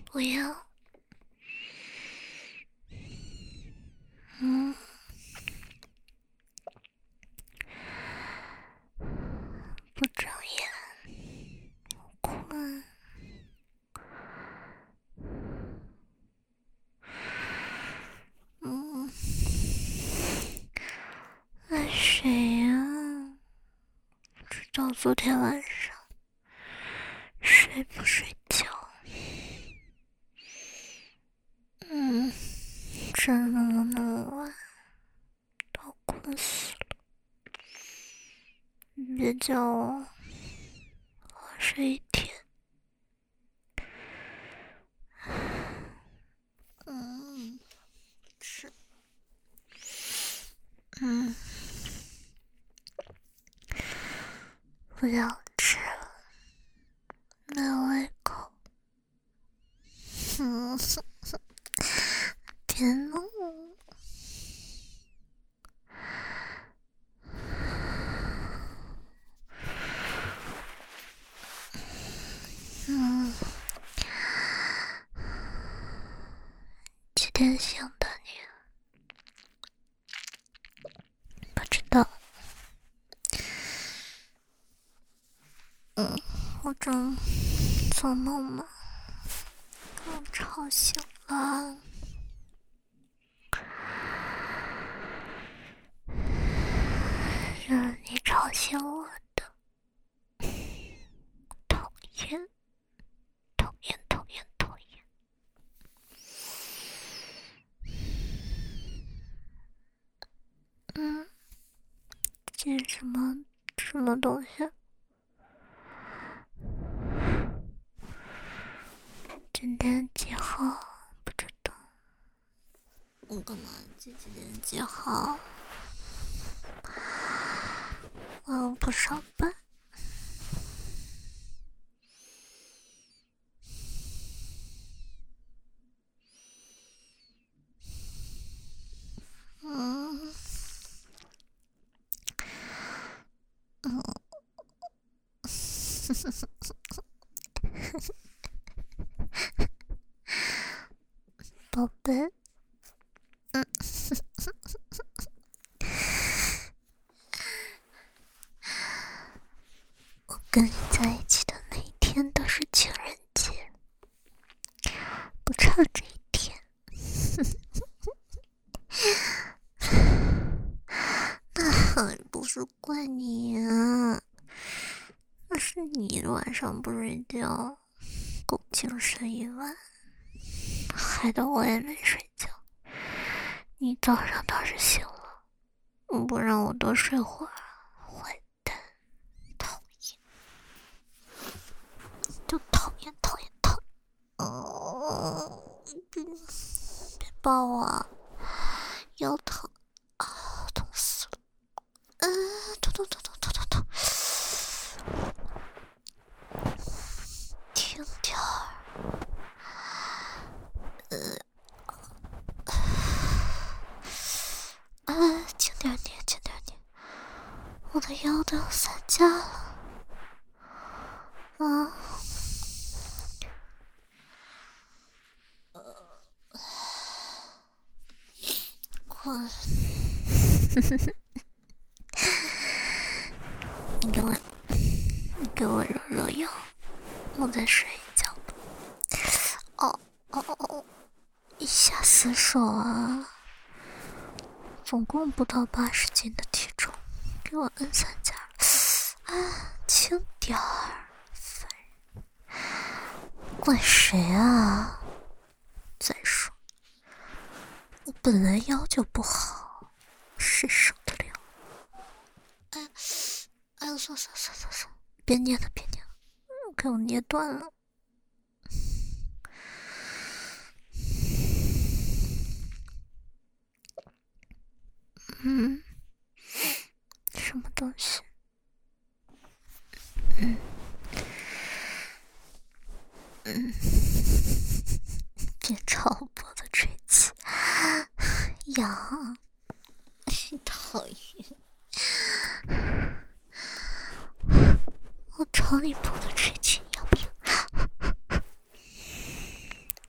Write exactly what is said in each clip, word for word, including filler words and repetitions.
不要。嗯，不睁眼，困。嗯，那谁呀、啊？知道昨天晚上睡不睡觉？嗯，真的那么晚，都困死了。你别叫我，我睡一天。嗯，是，嗯，不要吃了，没胃口。嗯，别弄我。嗯，几点醒的你？不知道。嗯，我正做梦嘛，给我吵醒了。是你吵醒我的，讨厌，讨厌，讨厌，讨厌。嗯，这是什么什么东西？今天几号？不知道。我干嘛记今天几号？我又不上班。嗯嗯，宝贝。嗯，我跟你在一起的那一天都是情人节，不差这一天。那还不是怪你啊，那是你晚上不睡觉，够精神一晚，害得我也没睡觉。你早上倒是醒了，不让我多睡会儿，坏蛋，讨厌，就讨厌讨厌讨厌。哦，别别抱我啊，腰疼啊，痛死了。嗯，痛痛痛痛痛痛痛，轻点儿。呃，啊，轻点点，轻点点，我的腰都要散架了。啊，困。你给我，你给我揉揉腰，我再睡一觉。哦哦哦，吓死手啊！总共不到八十斤的体重，给我摁三下了。啊，轻点儿，烦人！怪谁啊？再说，我本来腰就不好，谁受得了？哎，哎呦，算算算算算，别捏了，别捏了，给我捏断了。嗯，什么东西？嗯嗯，别朝我脖子吹气，痒，讨厌。我朝你脖子吹气，要不要？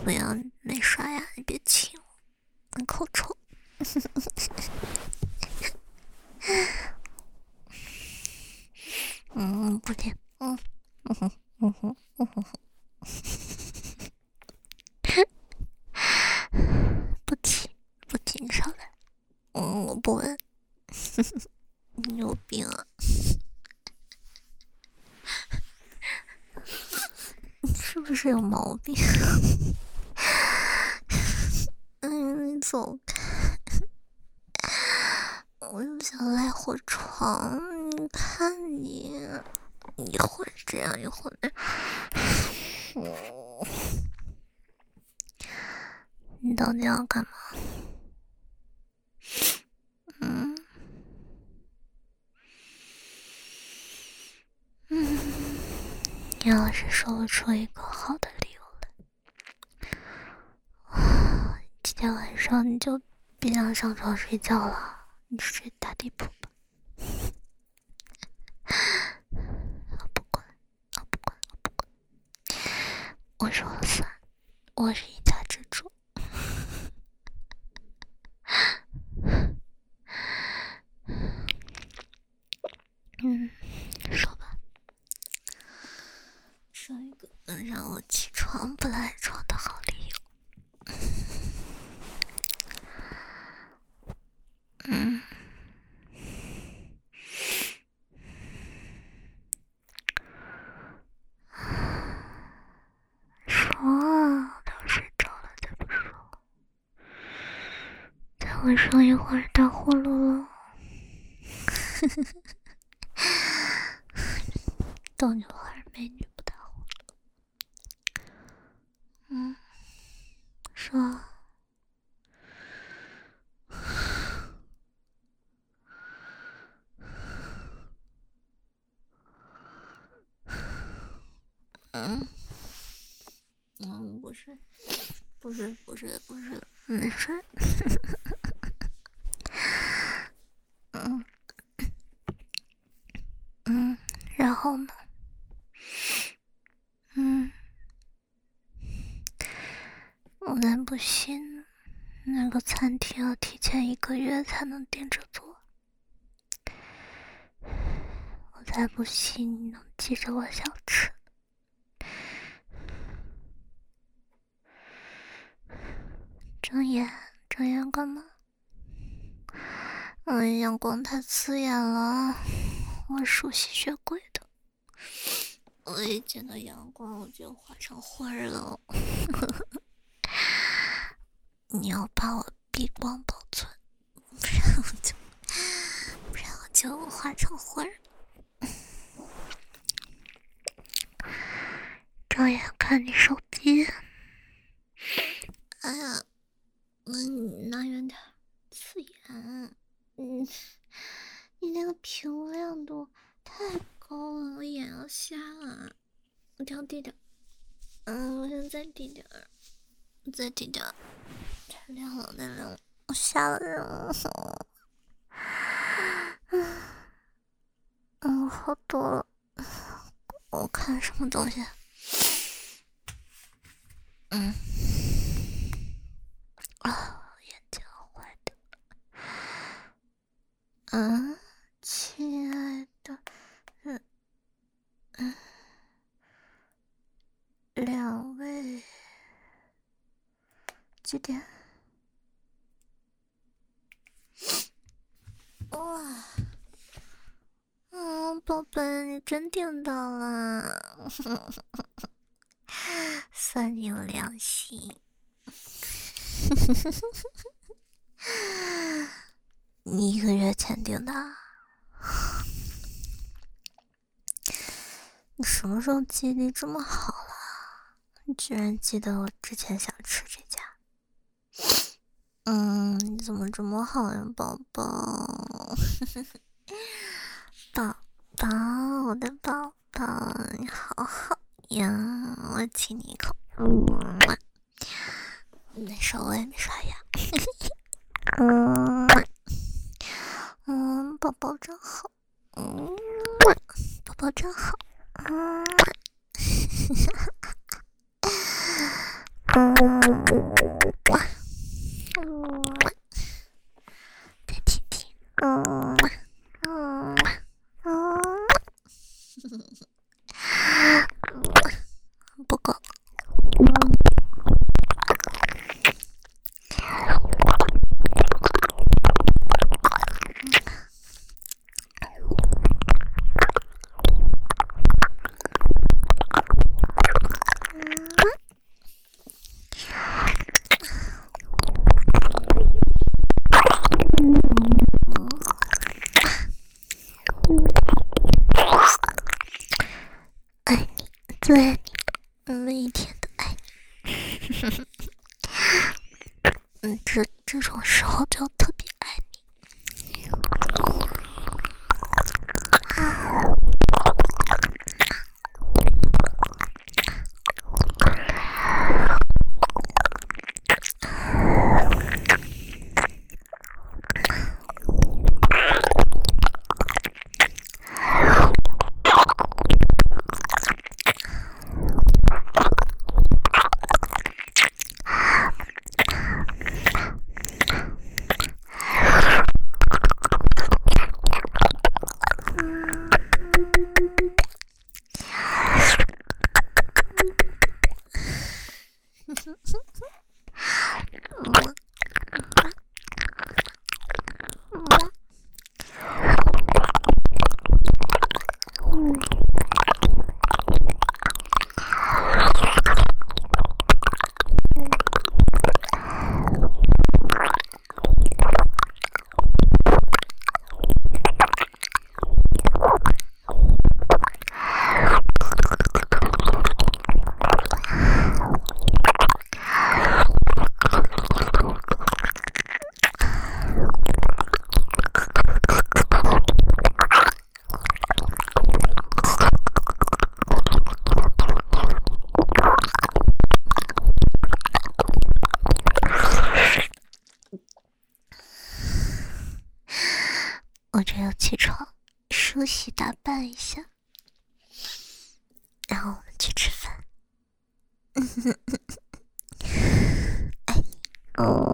不要没刷牙，你别亲我，你口臭。嗯，不听，嗯嗯哼嗯哼嗯哼，不听不听，上来，嗯，我不闻，你有病啊！你是不是有毛病？嗯，你走开，我又想赖会床，你看你，一会儿这样，一会儿那，嗯，你到底要干嘛？嗯嗯，你要是说不出一个好的理由来，今天晚上你就别想上床睡觉了，你睡大地铺吧。我不管，我不管，我不管，我说了算，我是一家之主。嗯，说吧，说一个能让我起床不赖床的好理由。嗯，说啊，等睡着了再不说。再晚上一会儿打呼噜了。逗你玩，美女不打呼噜。嗯，说啊。嗯嗯，不是，不是，不是，不是，没事。嗯嗯，然后呢？嗯，我才不信，那个餐厅要提前一个月才能订着坐。我才不信你能记着我想吃。睁眼，睁眼干嘛？嗯，阳光太刺眼了，我属吸血鬼的，我一见到阳光我就化成灰儿了。你要把我避光保存，不然我就不然我就化成灰儿。睁眼看你手机。哎呀，那你拿远点，刺眼。嗯，你那个屏幕亮度太高了，我眼要瞎了。我调低点，嗯，我现在低点儿，再低点儿，太亮了，太亮了，我瞎了人了。嗯嗯，好多了。我看什么东西？嗯，啊，眼睛坏的。嗯，亲爱的，嗯嗯，两位，几点？哇，嗯，宝贝，你真订到了，算你有良心。你一个月前订的？你什么时候记忆力这么好了？你居然记得我之前想吃这家。嗯，你怎么这么好呀，宝宝？宝宝，我的宝宝，你好好呀，我亲你一口。嗯，那时候我也没刷牙。嗯嗯，宝宝真好。嗯，宝宝真好。嗯， 嗯再听听，嗯嗯嗯，不够。爱你，最爱你，每一天都爱你。嗯，这这种时候就特别爱你。我这要起床梳洗打扮一下，然后我们去吃饭。爱你。